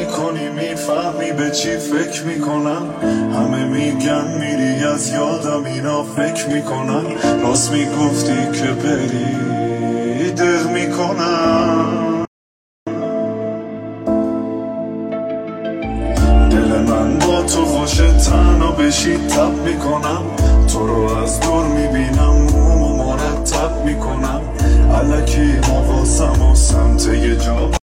میکنی میفهمی به چی فکر میکنم. همه میگن میری از یادم، اینا فکر میکنن راست میگفتی که بری دق میکنم. دل من با تو خوشه تنها بشی تب میکنم. تو رو از دور میبینم مومو مرتب میکنم. الکی حواسم و سمت یه جا